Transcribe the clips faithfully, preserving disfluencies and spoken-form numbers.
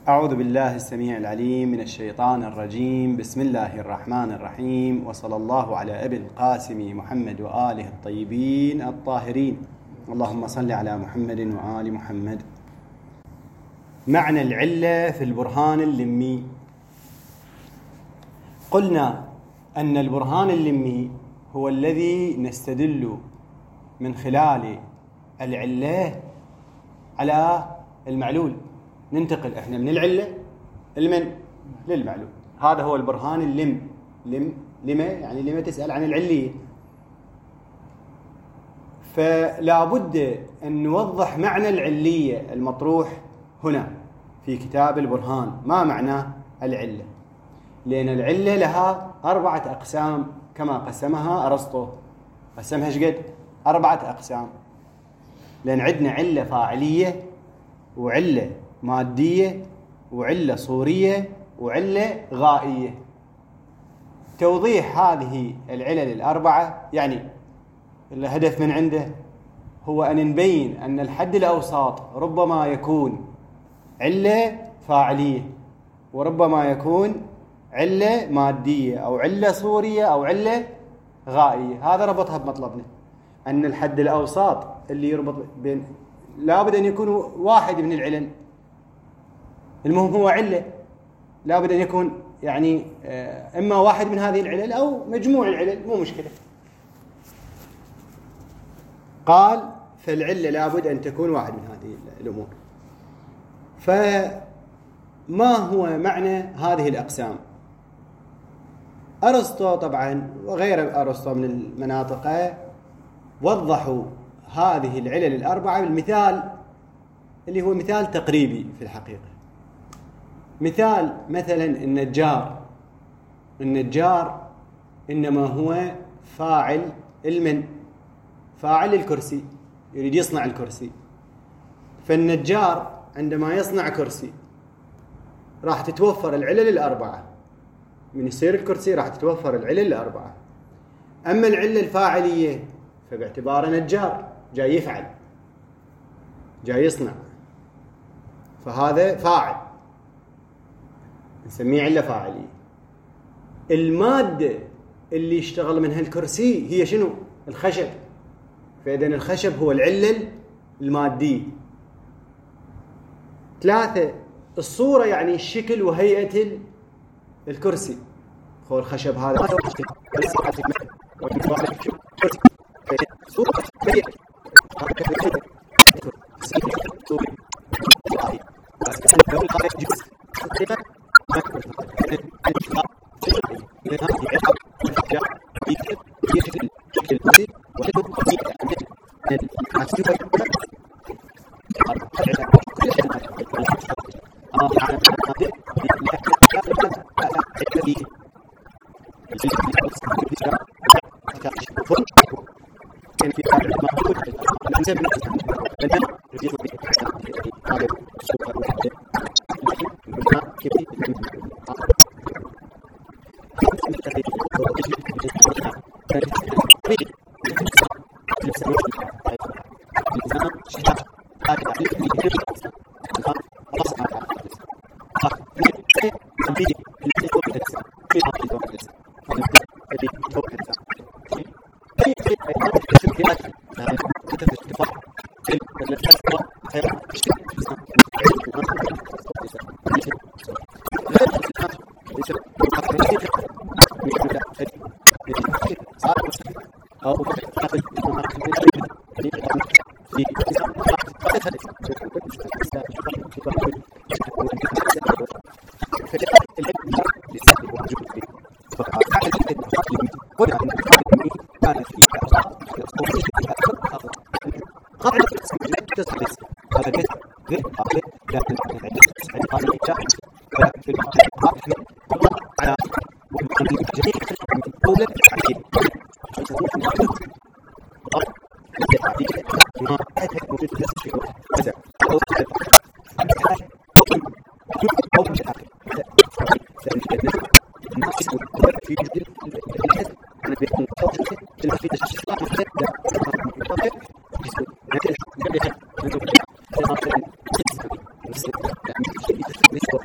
أعوذ بالله السميع العليم من الشيطان الرجيم. بسم الله الرحمن الرحيم، وصلى الله على أبي القاسم محمد وآله الطيبين الطاهرين. اللهم صل على محمد وآل محمد. معنى العلة في البرهان اللمي. قلنا أن البرهان اللمي هو الذي نستدل من خلال العلة على المعلول. ننتقل احنا من العلة المن للمعلول. هذا هو البرهان اللم. لم لما يعني لما تسأل عن العلية، فلا بد أن نوضح معنى العلية المطروح هنا في كتاب البرهان. ما معنى العلة؟ لأن العلة لها أربعة أقسام كما قسمها أرسطو. قسمها شقد؟ أربعة أقسام. لأن عندنا علة فاعلية، وعلة مادية، وعلة صورية، وعلة غائية. توضيح هذه العلل الأربعة يعني الهدف من عنده هو أن نبين أن الحد الأوسط ربما يكون علة فاعلية، وربما يكون علة مادية، أو علة صورية، أو علة غائية. هذا ربطها بمطلبنا، أن الحد الأوسط اللي يربط بين لابد أن يكون واحد من العلل. المهم هو علة، لابد أن يكون يعني إما واحد من هذه العلل أو مجموع العلل، مو مشكلة. قال فالعلة لابد أن تكون واحد من هذه الأمور. فما هو معنى هذه الأقسام؟ أرسطو طبعا وغير أرسطو من المناطق وضحوا هذه العلل الأربعة بالمثال اللي هو مثال تقريبي في الحقيقة. مثال مثلا النجار. النجار إنما هو فاعل المن، فاعل الكرسي، يريد يصنع الكرسي. فالنجار عندما يصنع كرسي راح تتوفر العلل الأربعة. من يصير الكرسي راح تتوفر العلل الأربعة. أما العلة الفاعلية فباعتباره نجار جاي يفعل، جاي يصنع، فهذا فاعل، نسميه علة فاعلية. المادة اللي يشتغل منها الكرسي هي شنو؟ الخشب. فإذن الخشب هو العلة المادية. ثلاثة، الصورة يعني الشكل وهيئة الكرسي. هو الخشب هذا This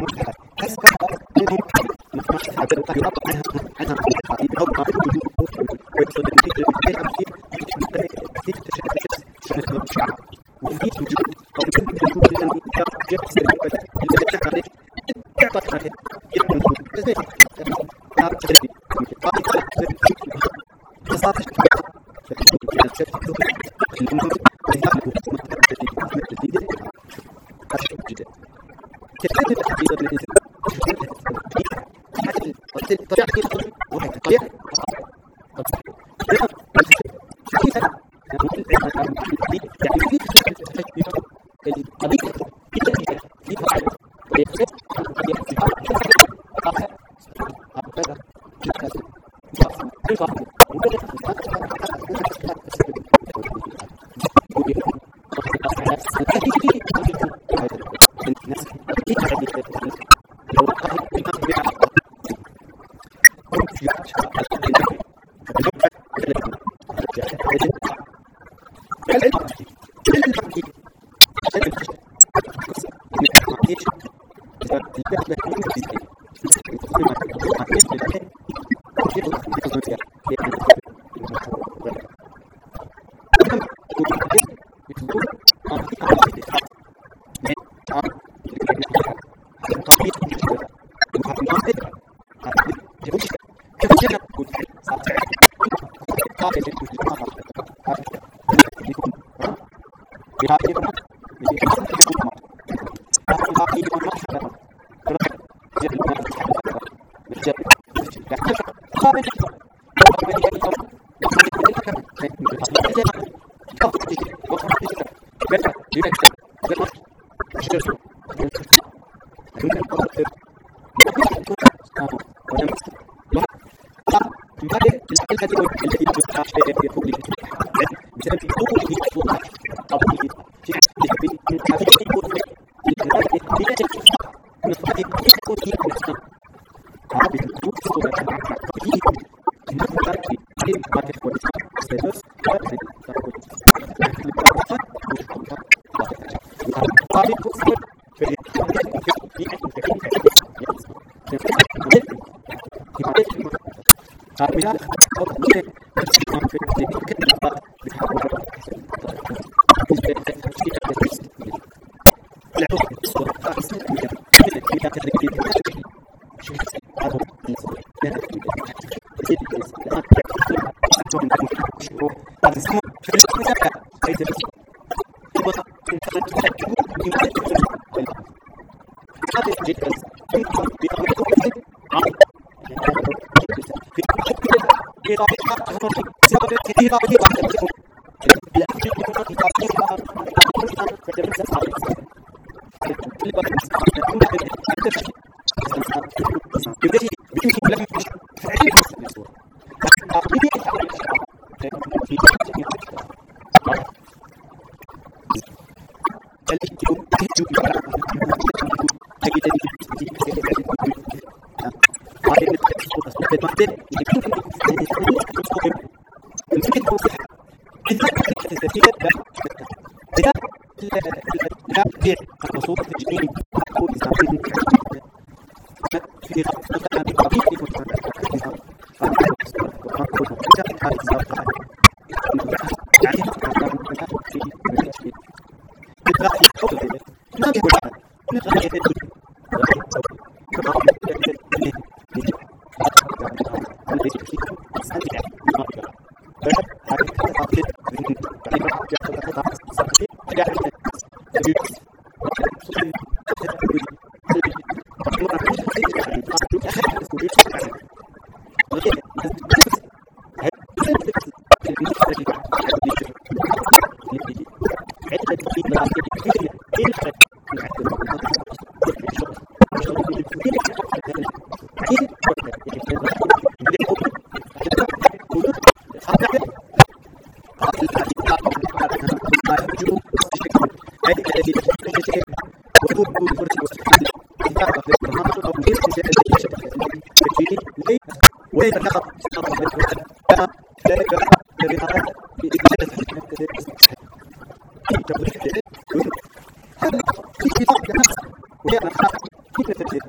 كيف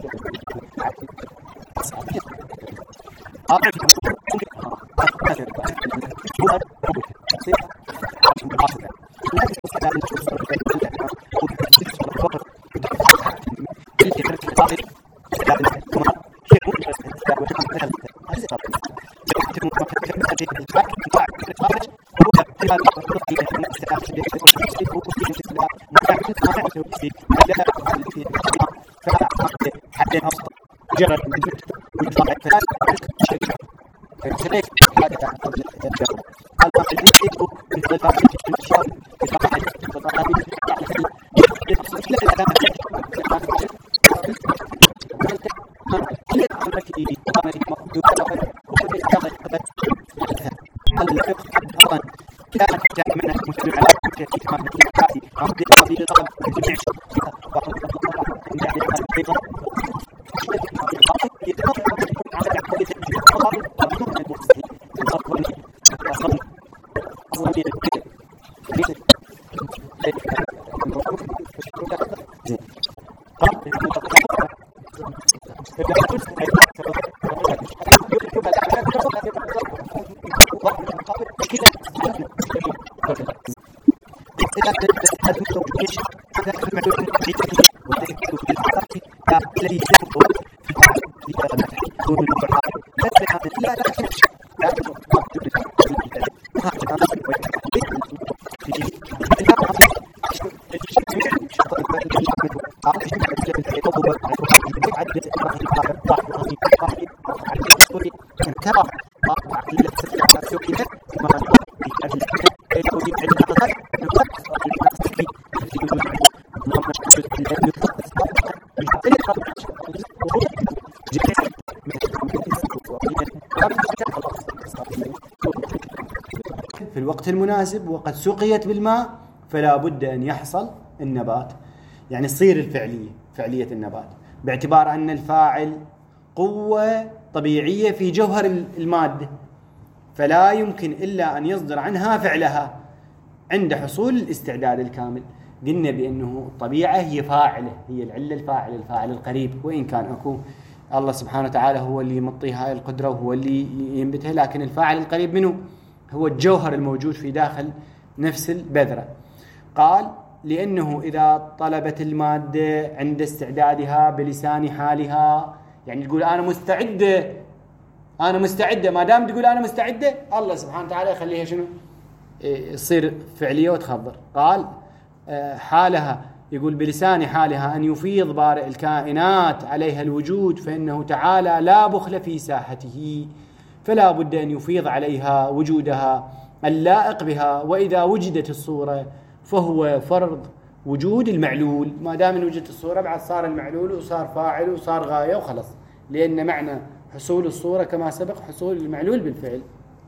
في الوقت المناسب وقد سقيت بالماء فلا بد أن يحصل النبات، يعني تصير الفعلية فعلية النبات، باعتبار أن الفاعل قوة طبيعية في جوهر المادة، فلا يمكن إلا أن يصدر عنها فعلها عند حصول الاستعداد الكامل. قلنا بأنه الطبيعة هي فاعلة، هي العلة الفاعل الفاعل القريب، وإن كان أكو الله سبحانه وتعالى هو اللي يمطي هاي القدرة وهو اللي ينبتها، لكن الفاعل القريب منه هو الجوهر الموجود في داخل نفس البذرة. قال لأنه إذا طلبت المادة عند استعدادها بلسان حالها، يعني تقول أنا مستعدة أنا مستعدة، ما دام تقول أنا مستعدة الله سبحانه وتعالى يخليها شنو؟ يصير فعلية وتخضر. قال حالها، يقول بلسان حالها أن يفيض بارئ الكائنات عليها الوجود، فإنه تعالى لا بخل في ساحته، فلا بد أن يفيض عليها وجودها اللائق بها. وإذا وجدت الصورة فهو فرض وجود المعلول، ما دام ان وجدت الصورة بعد صار المعلول وصار فاعل وصار غاية وخلص، لأن معنى حصول الصورة كما سبق حصول المعلول بالفعل.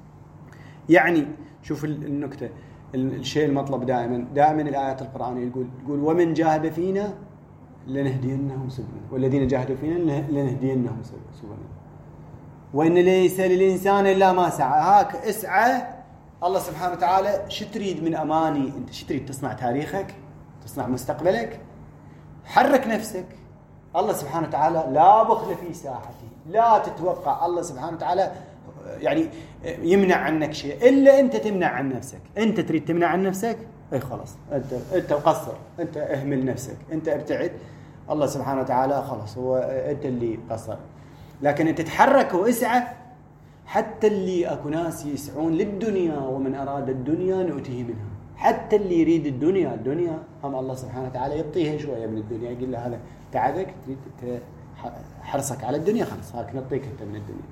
يعني شوف النكتة، الشيء المطلب دائما دائما الآيات القرآنية تقول تقول ومن جاهد فينا لنهدينهم سبلنا، والذين جاهدوا فينا لنهدينهم سبلنا، وإن ليس للإنسان إلا ما سعى. هاك اسعى الله سبحانه وتعالى. شو تريد من أماني؟ أنت شو تريد؟ تصنع تاريخك، تصنع مستقبلك، حرك نفسك. الله سبحانه وتعالى لا بخل في ساحته، لا تتوقع الله سبحانه وتعالى يعني يمنع عنك شيء إلا أنت تمنع عن نفسك. أنت تريد تمنع عن نفسك، أي خلاص أنت أنت مقصر، أنت اهمل نفسك، أنت ابتعد. الله سبحانه وتعالى خلاص هو أنت اللي قصر، لكن أنت تتحرك واسعى. حتى اللي أكو ناس يسعون للدنيا، ومن أراد الدنيا نؤتيه منها. حتى اللي يريد الدنيا الدنيا هم الله سبحانه وتعالى يعطيه شوية من الدنيا، يقول له هذا تعبك، تريد حرصك على الدنيا، خلاص هاك نعطيك أنت من الدنيا.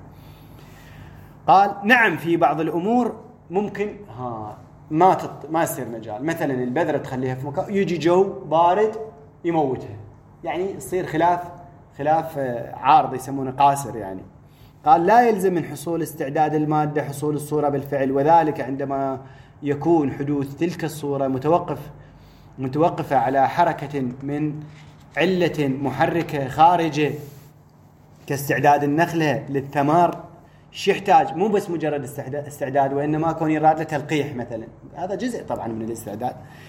قال نعم في بعض الأمور ممكن ها ما تط... ما يصير مجال، مثلا البذرة تخليها في مكان يجي جو بارد يموتها، يعني يصير خلاف خلاف عارض يسمونه قاسر. يعني قال لا يلزم من حصول استعداد المادة حصول الصورة بالفعل، وذلك عندما يكون حدوث تلك الصورة متوقف متوقفة على حركة من علة محركة خارجة كاستعداد النخلة للثمار. شو يحتاج؟ مو بس مجرد استعداد، وإنما كون يراد له تلقيح مثلا، هذا جزء طبعا من الاستعداد.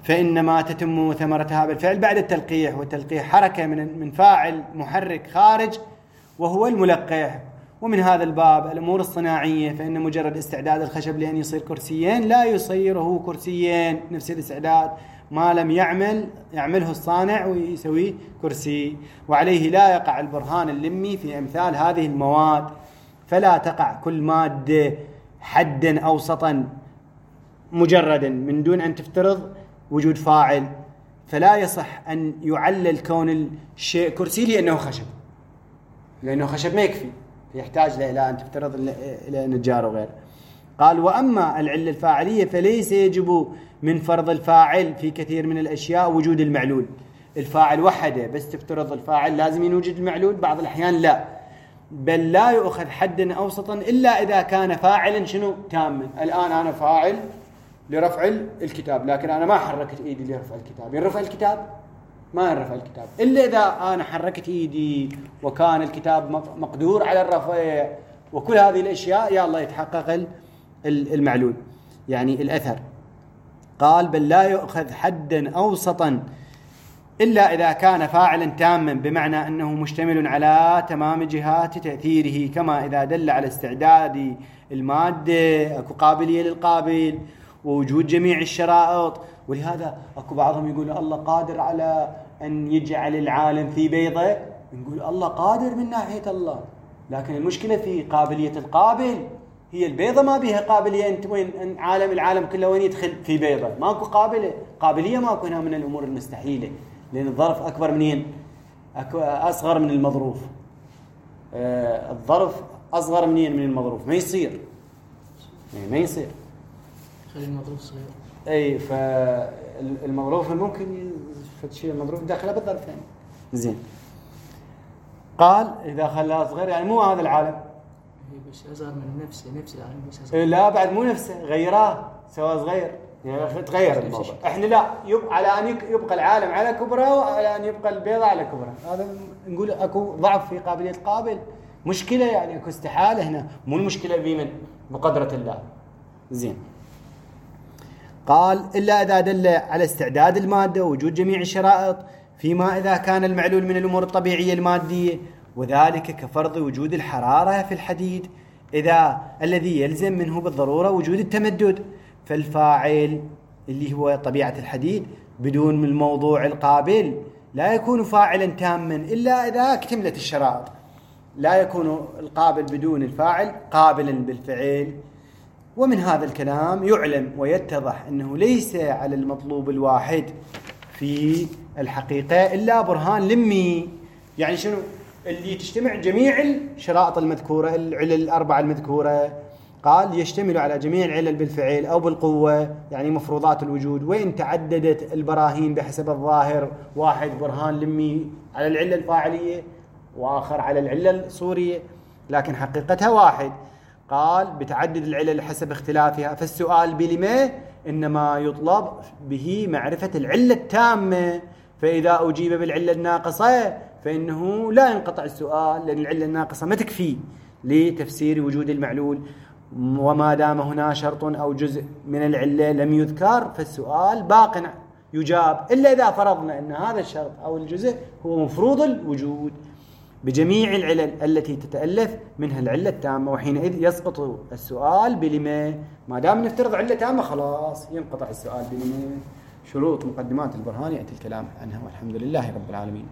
فإنما تتم ثمرتها بالفعل بعد التلقيح، والتلقيح حركة من من فاعل محرك خارج وهو الملقح. ومن هذا الباب الأمور الصناعية، فإن مجرد استعداد الخشب لأن يصير كرسيين لا يصيره كرسيين، نفس الاستعداد ما لم يعمل يعمله الصانع ويسوي كرسي. وعليه لا يقع البرهان اللمي في أمثال هذه المواد، فلا تقع كل مادة حدا أوسطا مجردا من دون أن تفترض وجود فاعل، فلا يصح أن يعلل كون الشيء كرسي لأنه خشب، لأنه خشب ما يكفي، يحتاج إلى أن تفترض إلى نجار وغيره. قال: وأما العلة الفاعلية فليس يجب من فرض الفاعل في كثير من الأشياء وجود المعلول. الفاعل وحده بس تفترض الفاعل لازم يوجد المعلول، بعض الأحيان لا، بل لا يؤخذ حدا أوسطا إلا إذا كان فاعلا شنو تاما. الآن أنا فاعل لرفع الكتاب، لكن أنا ما حركت إيدي لرفع الكتاب، ينرفع الكتاب؟ ما ينرفع الكتاب إلا إذا أنا حركت إيدي وكان الكتاب مقدور على الرفع، وكل هذه الأشياء يا الله يتحقق المعلول يعني الأثر. قال: بل لا يؤخذ حدا أوسطا إلا إذا كان فاعلا تاما، بمعنى أنه مشتمل على تمام جهات تأثيره، كما إذا دل على استعداد المادة، أكو قابلية للقابل ووجود جميع الشرائط. ولهذا أكو بعضهم يقول الله قادر على أن يجعل العالم في بيضة، نقول الله قادر من ناحية الله، لكن المشكلة في قابلية القابل. هي البيضة ما بيها قابلية، أنت وين عالم العالم كله وين يدخل في بيضة؟ ماكو قابلة قابلية، ماكو هنا من الأمور المستحيلة، لأن الظرف أكبر منين؟ أصغر من المظروف. آه الظرف أصغر منين من المظروف؟ ما يصير يعني ما يصير خلي المظروف صغير. أي فالمظروف ممكن شيء المظروف داخله بالظرف يعني. زين. قال إذا خلاها صغير يعني مو هذا العالم، بس أصغر من نفسه، نفس العالم بس أصغر. لا بعد مو نفسه، غيراه سوى صغير يعني تغير الموضوع. احنا لا يبقى على ان يبقى العالم على كبره وعلى ان يبقى البيضة على كبره، هذا نقول اكو ضعف في قابليه القابل، مشكله يعني اكو استحاله هنا، مو المشكله بمن بقدره الله. زين. قال: الا اذا دل على استعداد الماده ووجود جميع الشرائط، فيما اذا كان المعلول من الامور الطبيعيه الماديه، وذلك كفرض وجود الحراره في الحديد اذا الذي يلزم منه بالضروره وجود التمدد، فالفاعل اللي هو طبيعة الحديد بدون الموضوع القابل لا يكون فاعلا تاما إلا إذا اكتملت الشرائط. لا يكون القابل بدون الفاعل قابلا بالفعل. ومن هذا الكلام يعلم ويتضح أنه ليس على المطلوب الواحد في الحقيقة إلا برهان لمي. يعني شنو؟ اللي تجتمع جميع الشرائط المذكورة، العلل الأربعة المذكورة. قال: يشتمل على جميع العلل بالفعل أو بالقوة، يعني مفروضات الوجود، وإن تعددت البراهين بحسب الظاهر، واحد برهان لمي على العلة الفاعلية وآخر على العلة الصورية، لكن حقيقتها واحد. قال: بتعدد العلل حسب اختلافها، فالسؤال بلما إنما يطلب به معرفة العلة التامة، فإذا أجيب بالعلة الناقصة فإنه لا ينقطع السؤال، لأن العلة الناقصة ما تكفي لتفسير وجود المعلول، وما دام هنا شرط أو جزء من العلة لم يذكر فالسؤال باق يجاب، إلا إذا فرضنا أن هذا الشرط أو الجزء هو مفروض الوجود بجميع العلل التي تتألف منها العلة التامة، وحينئذ يسقط السؤال بلما. ما دام نفترض علة تامة خلاص ينقطع السؤال بلما. شروط مقدمات البرهان يأتي الكلام عنها، والحمد لله رب العالمين.